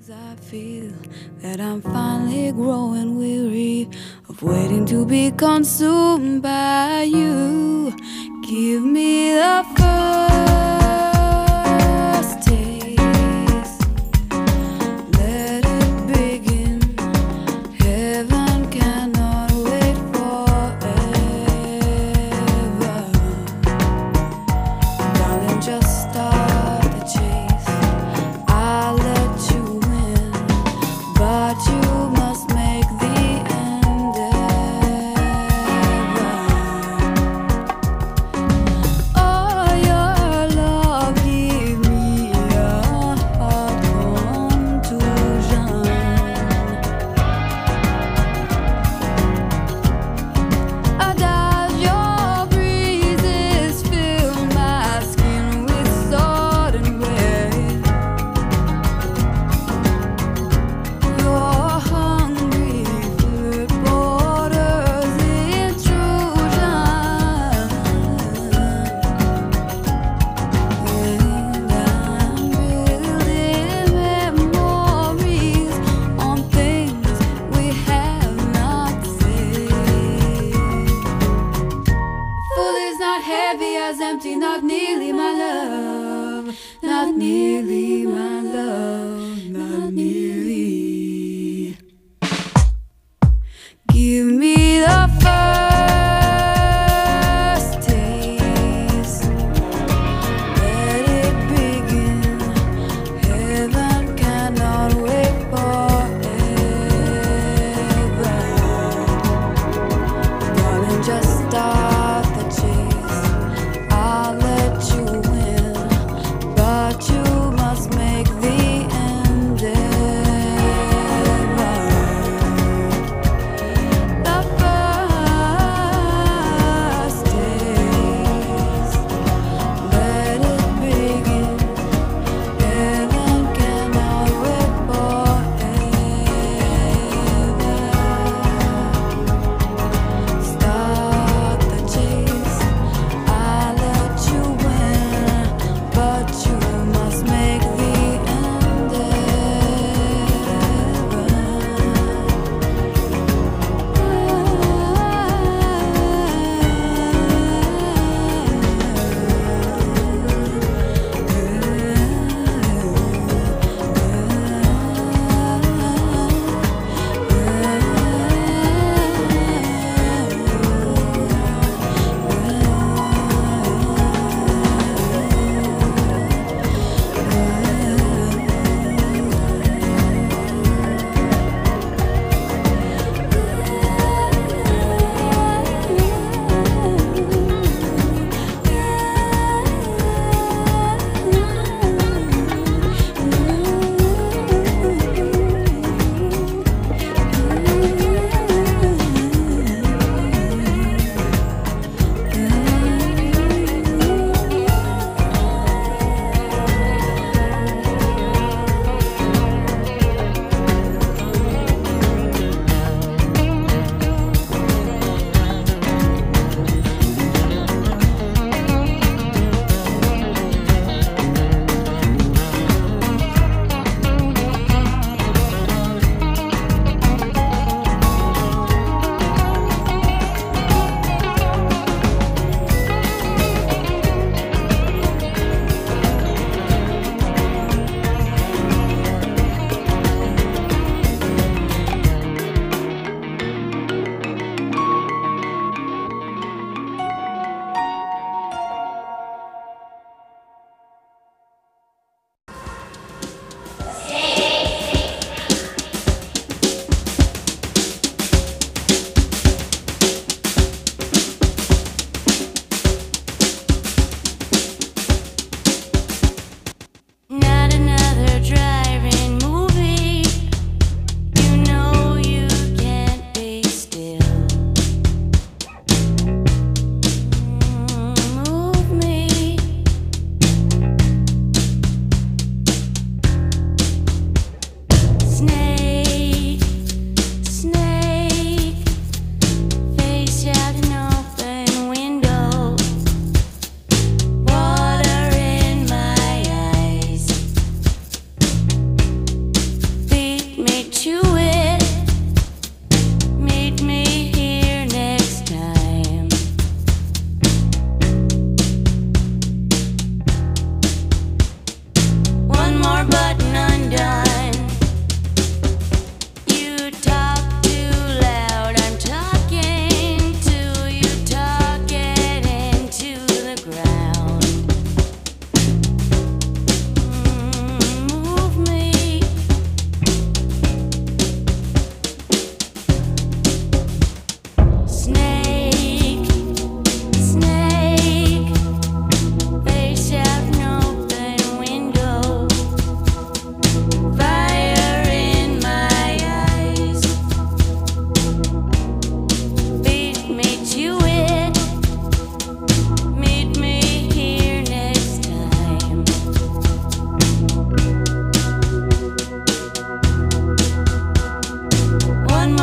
I feel that I'm finally growing weary of waiting to be consumed by you. Give me the first taste, let it begin. Heaven cannot wait forever. Darling, just start the chase. I'll let you win, but you must make the endeavor. Oh, your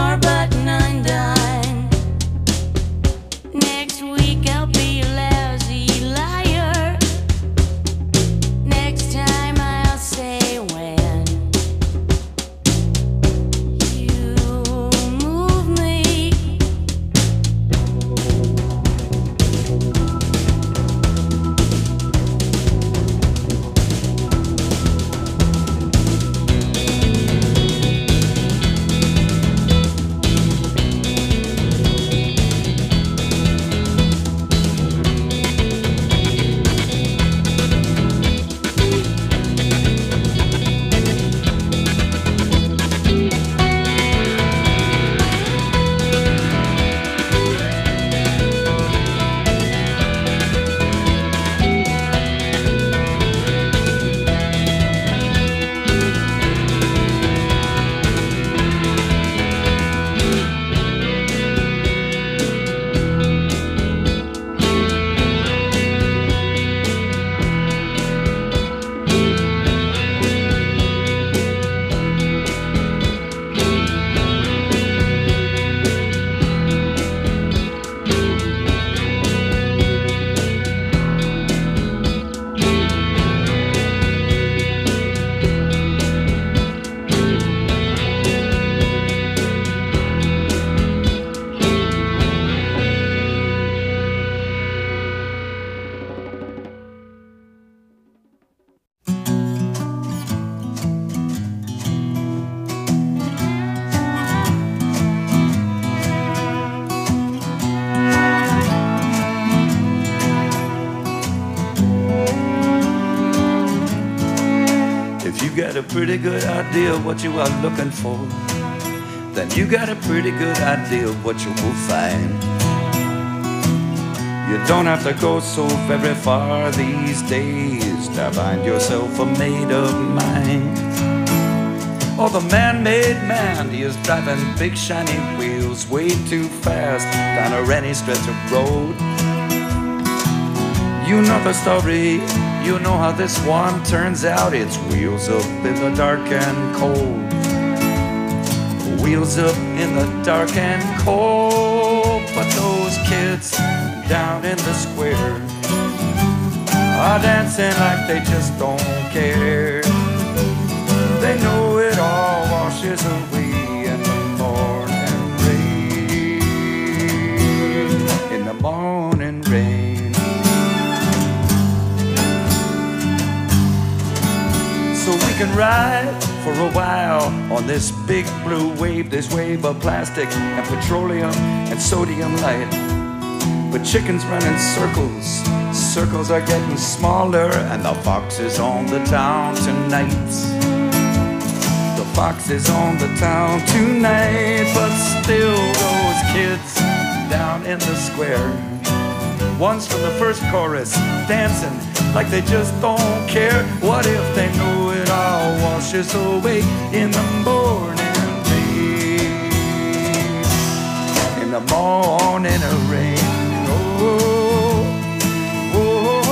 your button undone. Next week I'll be a lousy liar. Next time I'll say when. You move me. Got a pretty good idea of what you are looking for, then you got a pretty good idea of what you will find. You don't have to go so very far these days to find yourself a made-up mind. Oh, the man-made man, he is driving big shiny wheels way too fast down a rainy stretch of road. You know the story, you know how this one turns out. It's wheels up in the dark and cold. Wheels up in the dark and cold. But those kids down in the square are dancing like they just don't care. They know it all washes away in the morning rain. In the morning rain. So we can ride for a while on this big blue wave, this wave of plastic and petroleum and sodium light. But chickens run in circles, circles are getting smaller, and the fox is on the town tonight. The fox is on the town tonight, but still those kids down in the square, ones from the first chorus, dancing like they just don't care. What if they know it all washes away in the morning rain? In the morning rain. Oh, oh, oh,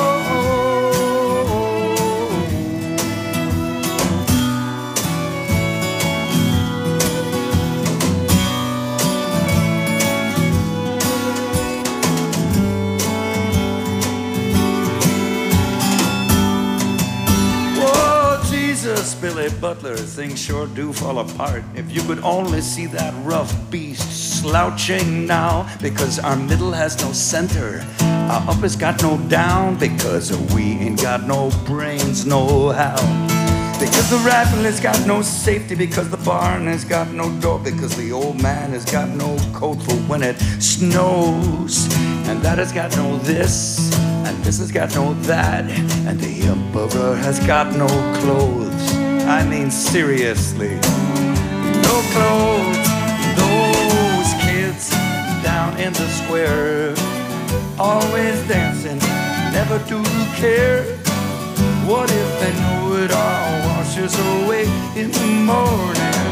Billy Butler, things sure do fall apart. If you could only see that rough beast slouching now, because our middle has no center, our up has got no down, because we ain't got no brains, no how. Because the rifle has got no safety, because the barn has got no door, because the old man has got no coat for when it snows, and that has got no this, and this has got no that, and the emperor has got no clothes. I mean seriously, no clothes. Those kids down in the square, always dancing, never do care. What if they know it all washes away in the morning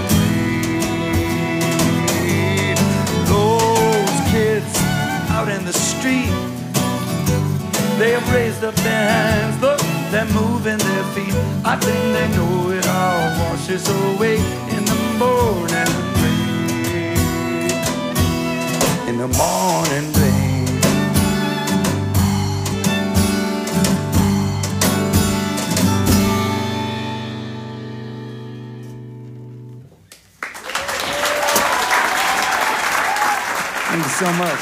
rain? Those kids out in the street, they have raised up their hands, look, they're moving their feet. I think they know it all washes away in the morning rain. Thank you so much.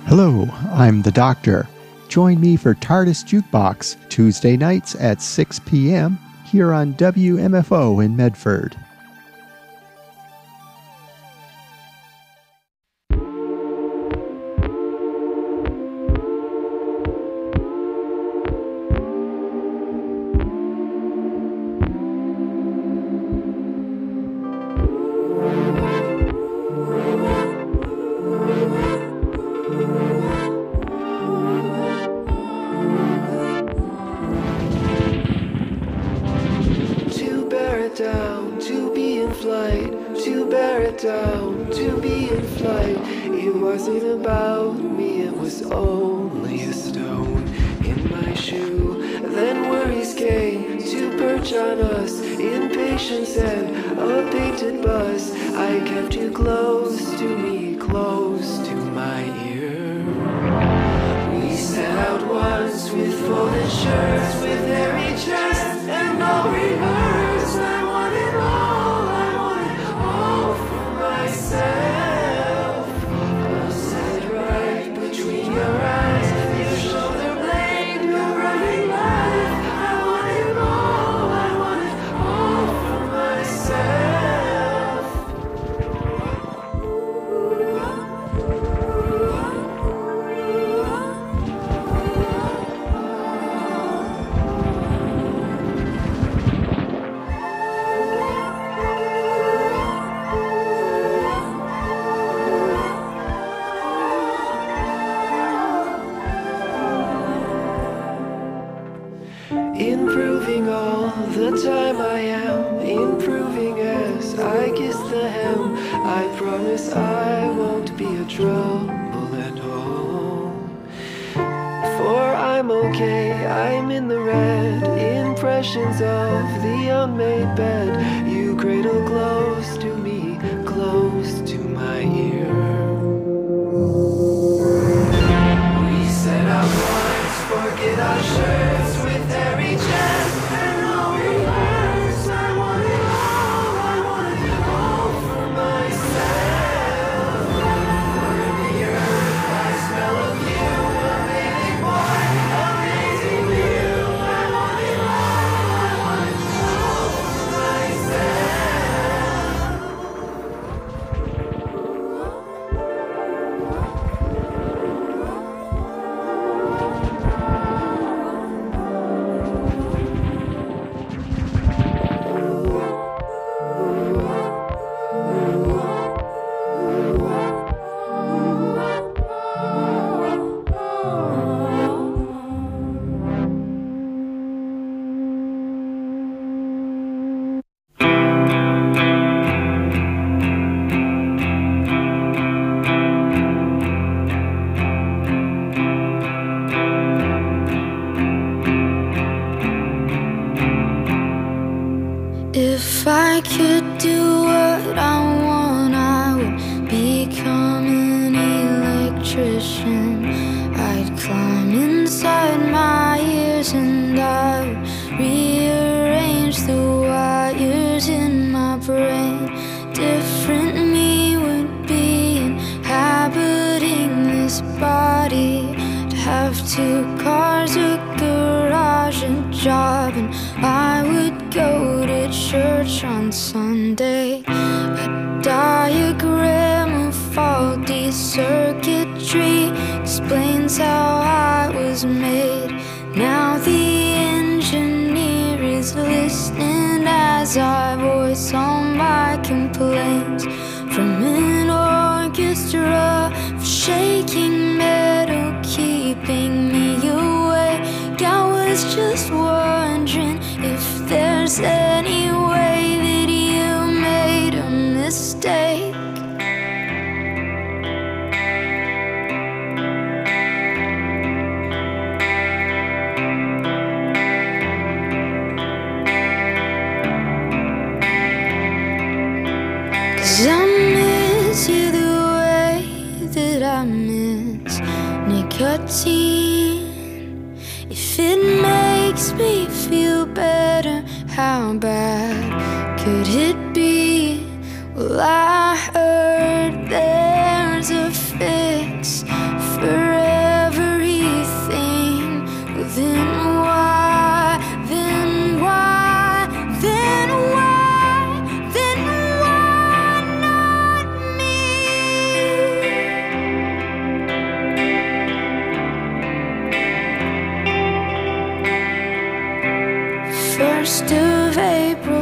Hello, I'm the Doctor. Join me for TARDIS Jukebox Tuesday nights at 6 p.m. here on WMFO in Medford. Improving all the time I am, improving as I kiss the hem. I promise I won't be a trouble at all. For I'm okay, I'm in the red. Impressions of the unmade bed. You cradle close to me, close to my ear. We set out once, forget our shirts with every chest and no reverse. I want it all for myself. For the earth, I smell of you, amazing boy, amazing view. I want it all for myself. If I could do what I want, I would become an electrician. I'd climb inside my ears and I would rearrange the wires in my brain. Different me would be inhabiting this body. To have 2 cars, a garage, a job, and I would go to church on Sunday. A diagram of faulty circuitry explains how I was made. Now the engineer is listening as I voice all my complaints. From an orchestra of shaking metal keeping me awake, I was just wondering if there's any way that you made a mistake. 'Cause I miss you the way that I miss nicotine. If it makes me feel better, how bad could it be? Well, I heard there's a fix for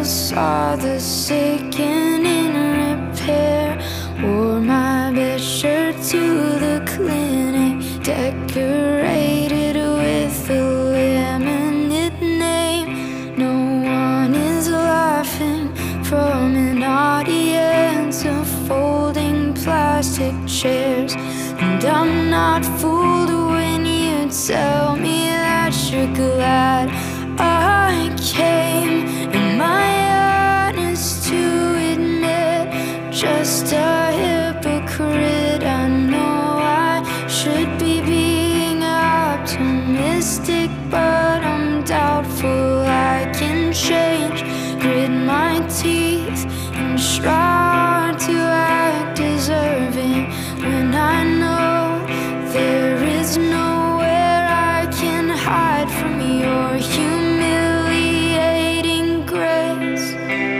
saw the sick and in repair. Wore my best shirt to the clinic, decorated with a laminate name. No one is laughing from an audience of folding plastic chairs. And I'm not fooled when you tell me that you're glad I came. Am I honest to admit, just a hypocrite? I know I should be being optimistic, but I'm doubtful I can change. Grit my teeth and try to act deserving when I know there is nowhere I can hide from your humiliating grace.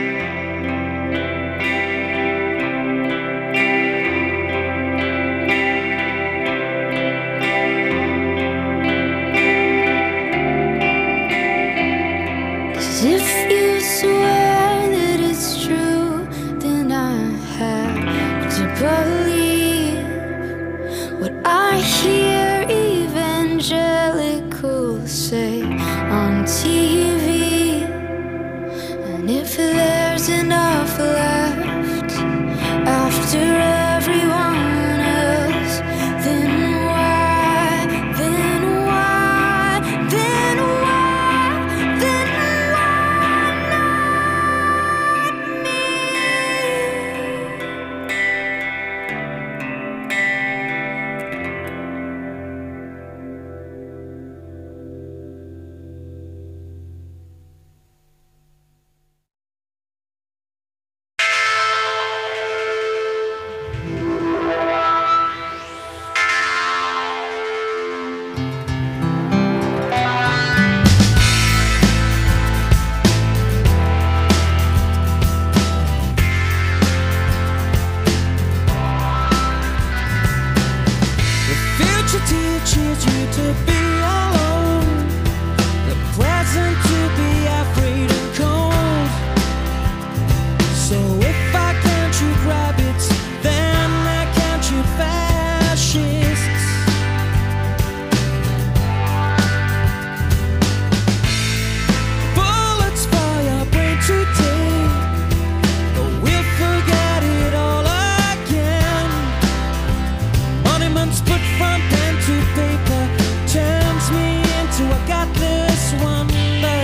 As if you swear that it's true, then I have to believe what I hear evangelicals say on TV. And if there's enough left after everyone else, then why, then why, then why, then why not me? The future teaches you to be alone, the present to be afraid and cold. So if I can't shoot rabbits, then I can't shoot fascists. Bullets for your brain today, but we'll forget it all again. Monuments put from pen to paper turns me into a godless wonder.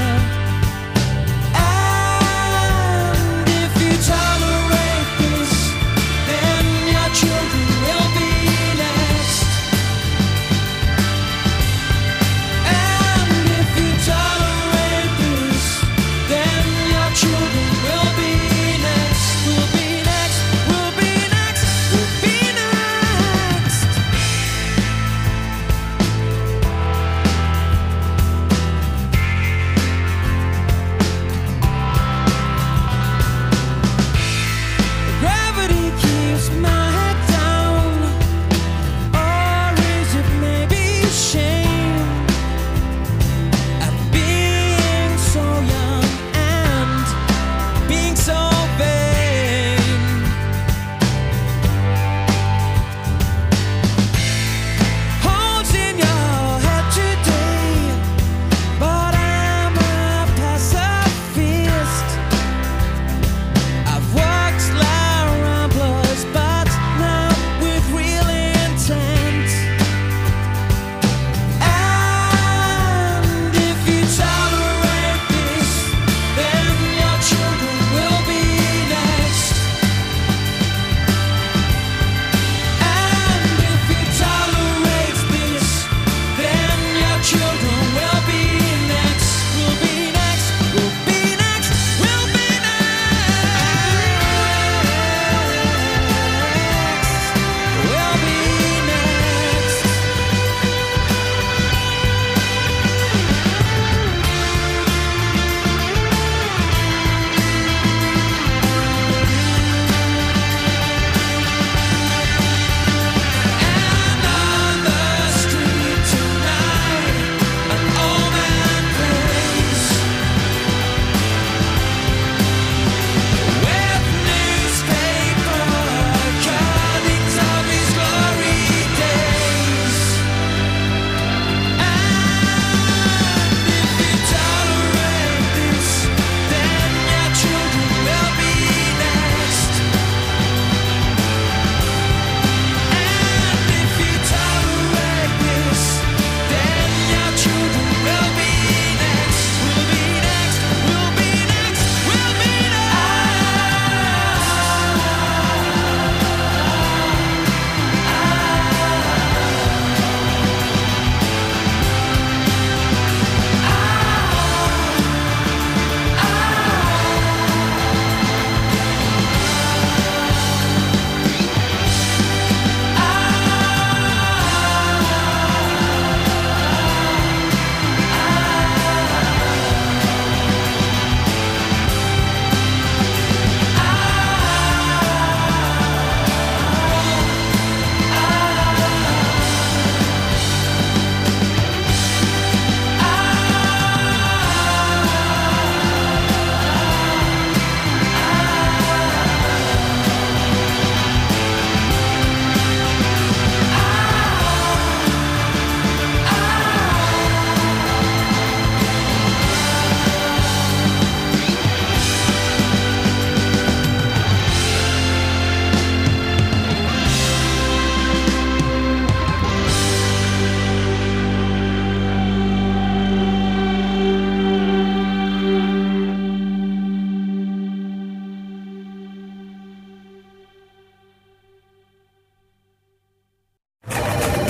And if you tolerate this, then your children will be next. And if you tolerate this, then your children will be next. We'll be next, we'll be next, we'll be next. Gravity keeps my head down, or is it maybe shame at being so young and being so vain? Holes in your head today, but I'm a pacifist. I've walked La Ramblas, but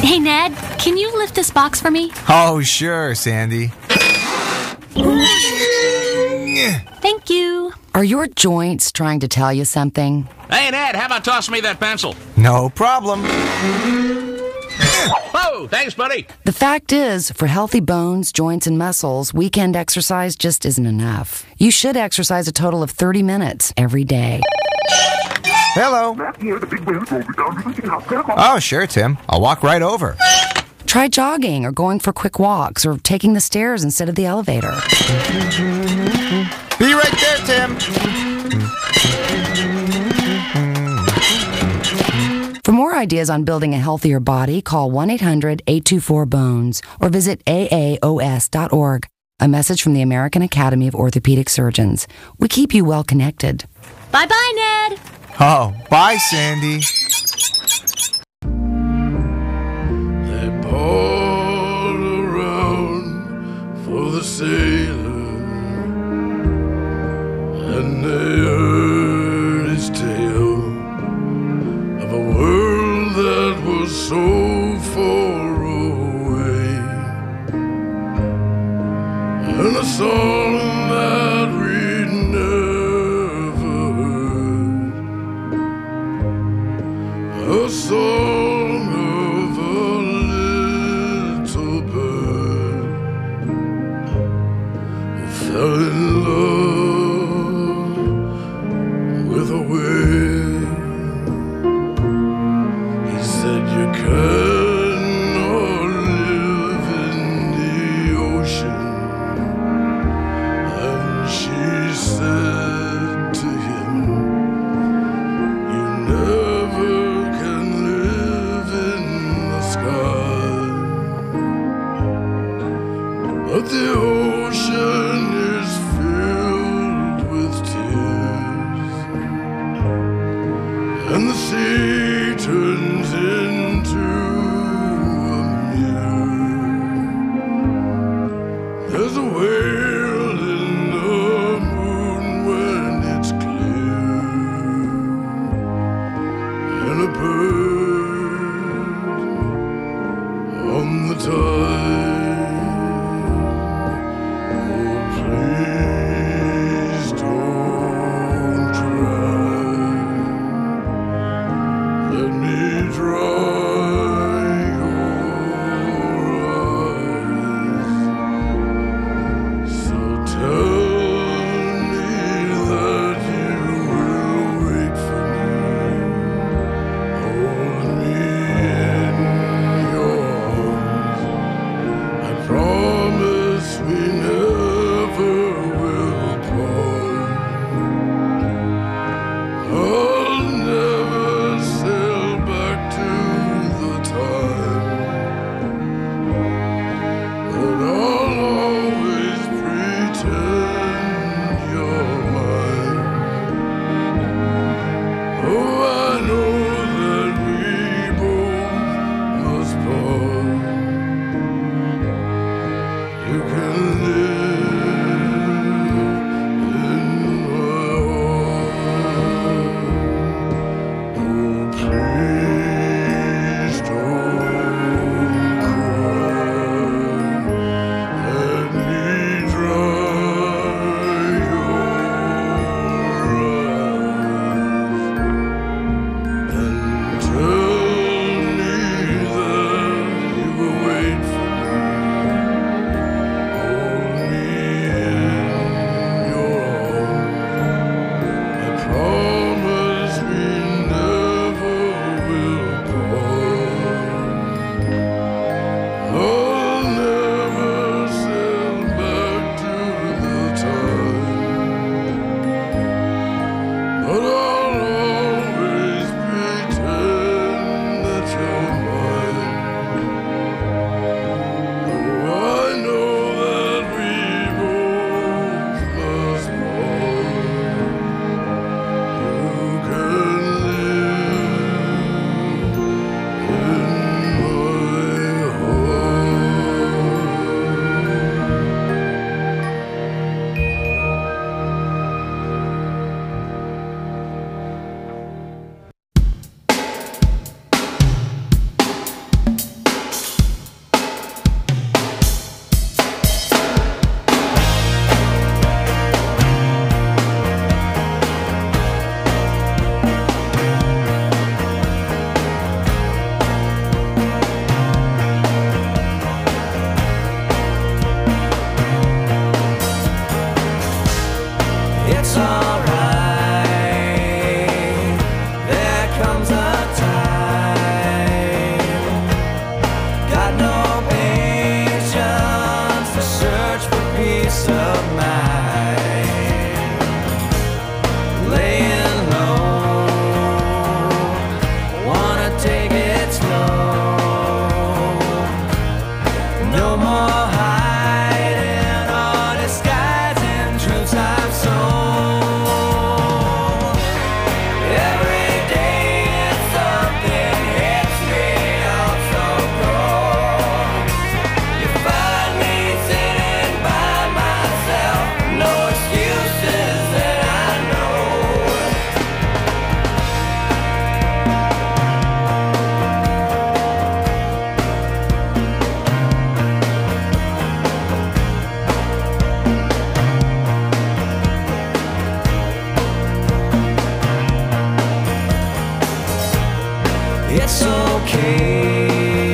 Hey, Ned, can you lift this box for me? Oh, sure, Sandy. Thank you. Are your joints trying to tell you something? Hey, Ned, how about tossing me that pencil? No problem. Whoa, thanks, buddy. The fact is, for healthy bones, joints, and muscles, weekend exercise just isn't enough. You should exercise a total of 30 minutes every day. Hello. Oh, sure, Tim. I'll walk right over. Try jogging or going for quick walks or taking the stairs instead of the elevator. Be right there, Tim. For more ideas on building a healthier body, call 1-800-824-BONES or visit aaos.org. A message from the American Academy of Orthopedic Surgeons. We keep you well connected. Bye-bye, Ned. Oh, bye, Sandy. They poured around for the sailor, and they heard his tale of a world that was so far away, and a song that we'd never heard, a song of a little bird who fell in love with a wave. He said, you cannot live in the ocean. And she said to him, you never can live in the sky. But the ocean is filled with tears, and the sea turns into a mirror. There's a whale in the moon when it's clear, and a bird on the tide. Oh, please don't cry. Let me dry your eyes. So tell me that you will wait for me. Hold me in your arms. It's okay.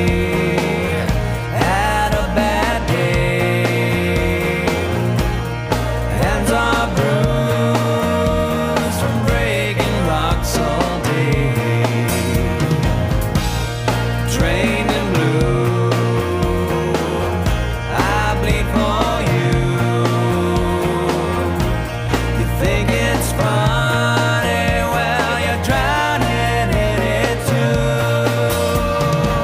Had a bad day. Hands are bruised from breaking rocks all day. Trained in blue, I bleed for you. You think it's funny, well, you're drowning in it too.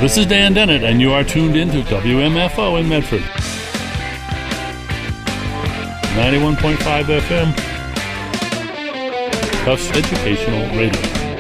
This is Dan Dennett, and you are tuned in to WMFO in Medford. 91.5 FM. Tufts Educational Radio.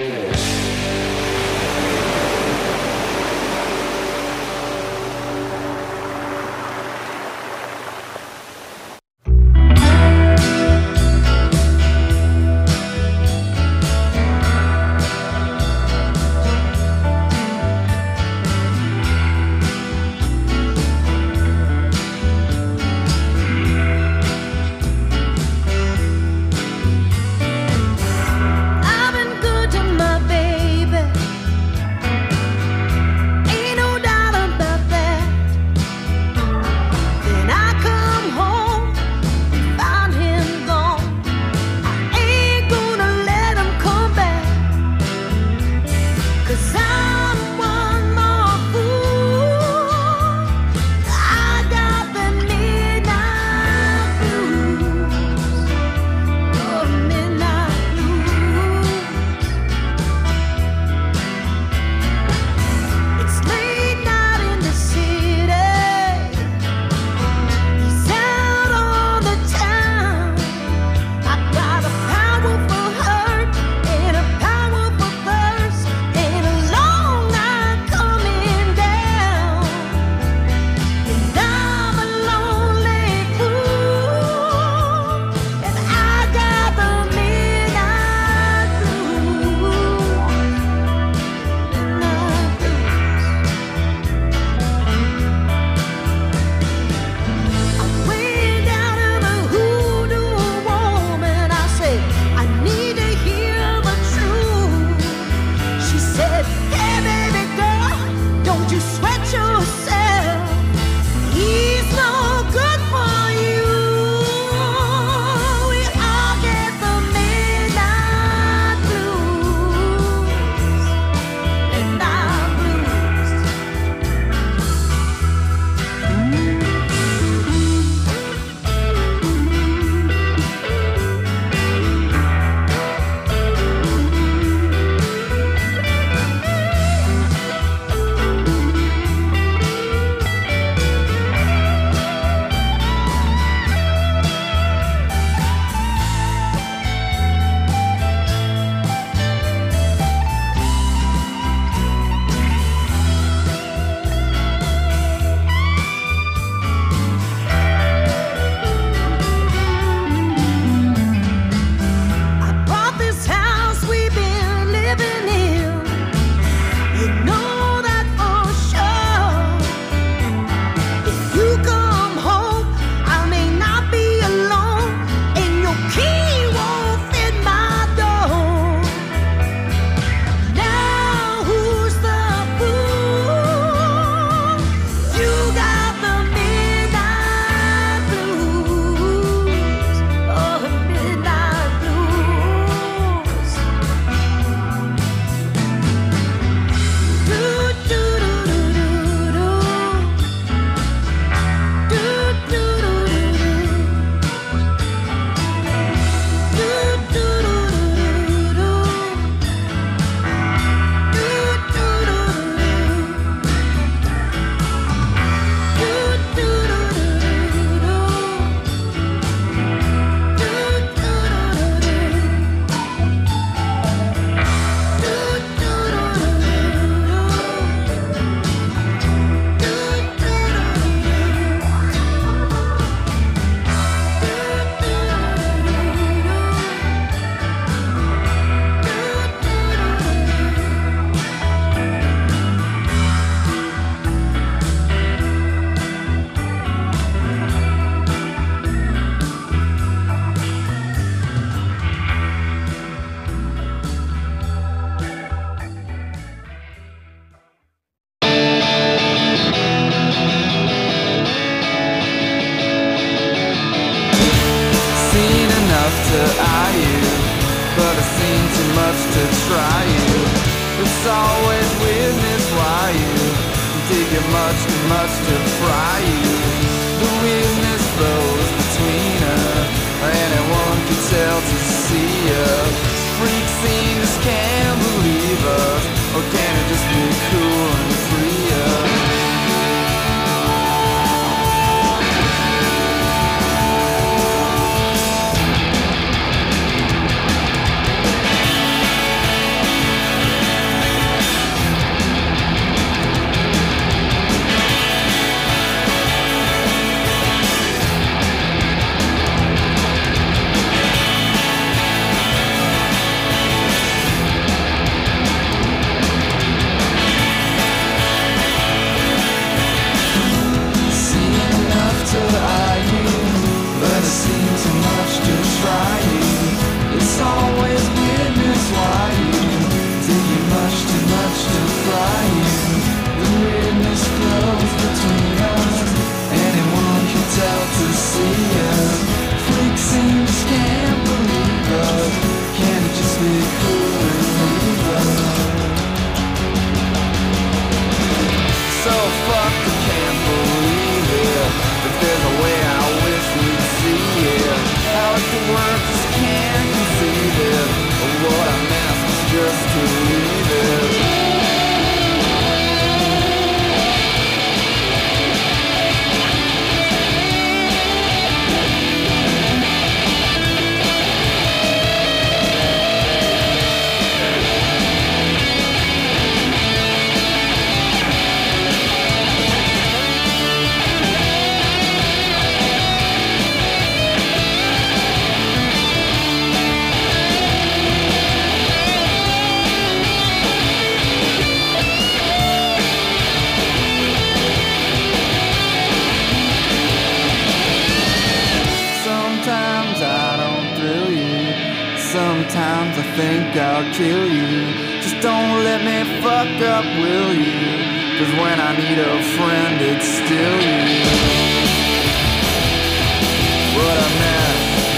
to eye you, but I've seen too much to try you. It's always weirdness why you dig it much too much to fry you. The weirdness flows between us, anyone can tell to see us. Freak scene just can't believe us, or can it just be cool and free us? think I'll kill you. Just don't let me fuck up, will you? 'Cause when I need a friend, it's still you. What a mess.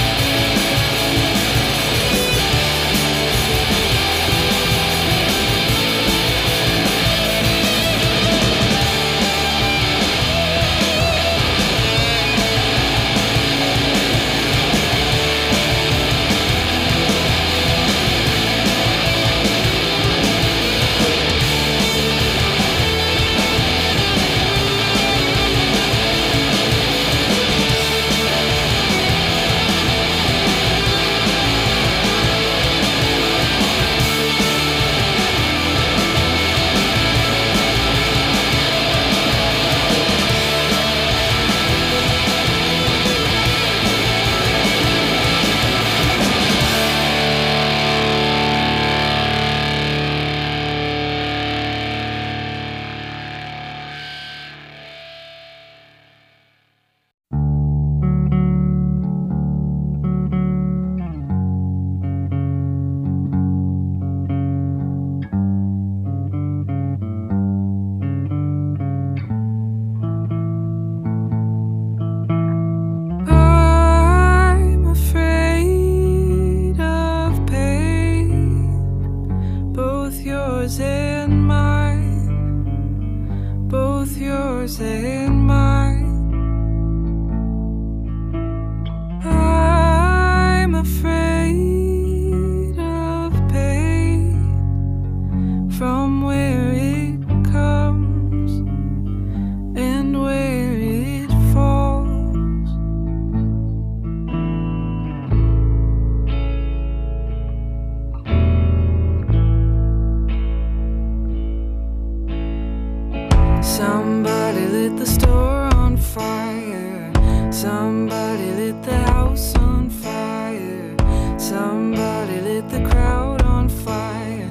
Somebody lit the store on fire. Somebody lit the house on fire. Somebody lit the crowd on fire.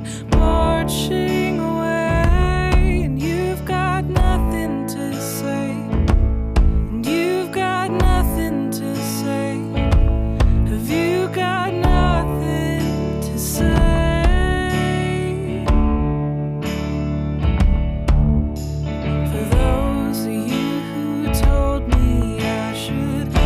Marching away, and you've got nothing to say. And you've got nothing to say. Have you got nothing to say? For those of you who told me I should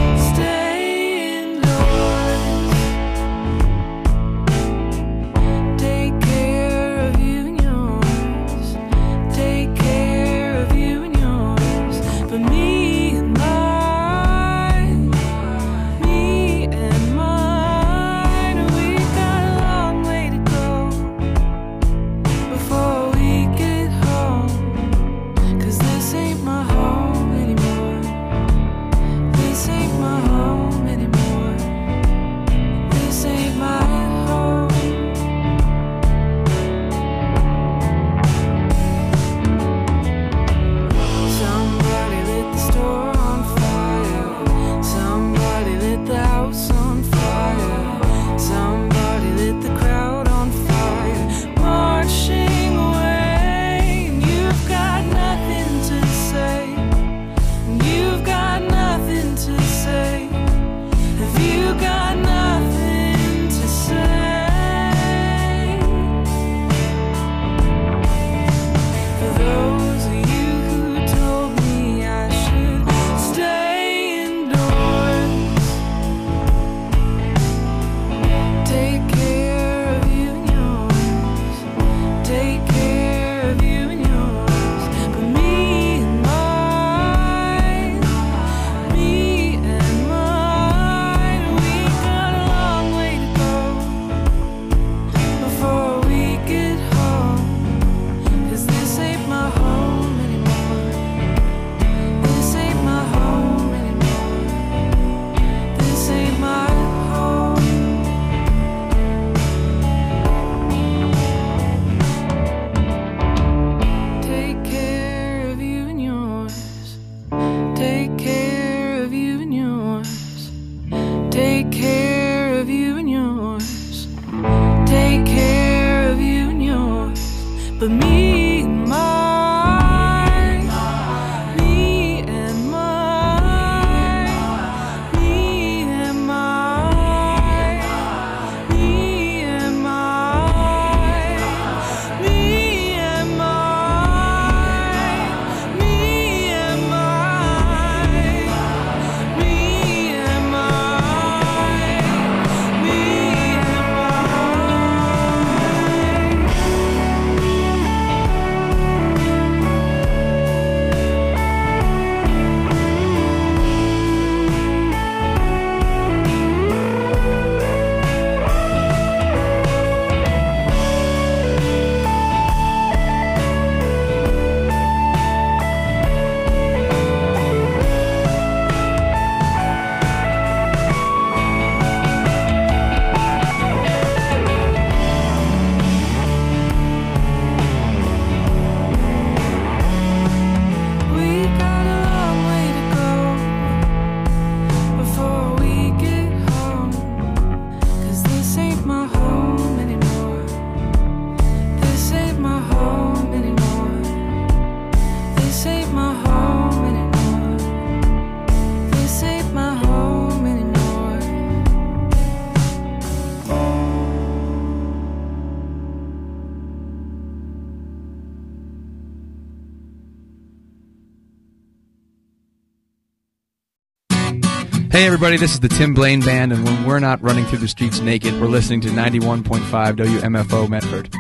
Hey everybody, this is the Tim Blaine Band, and when we're not running through the streets naked, we're listening to 91.5 WMFO Medford.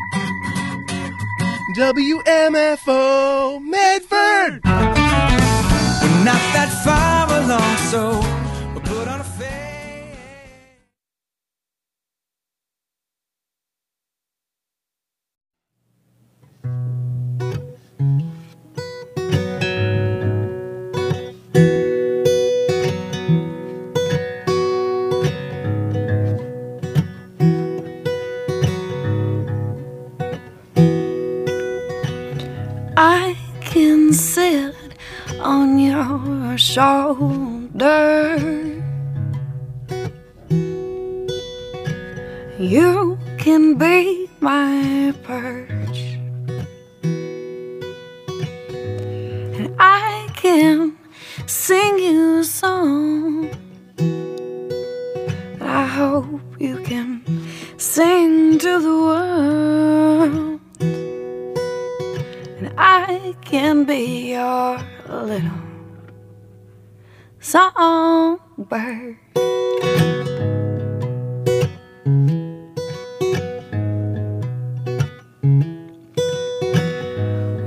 WMFO Medford. We're not that far along, so we'll put on a face. I can sit on your shoulder. You can be my perch, and I can sing you a song. I hope you can sing to the world. I can be your little songbird.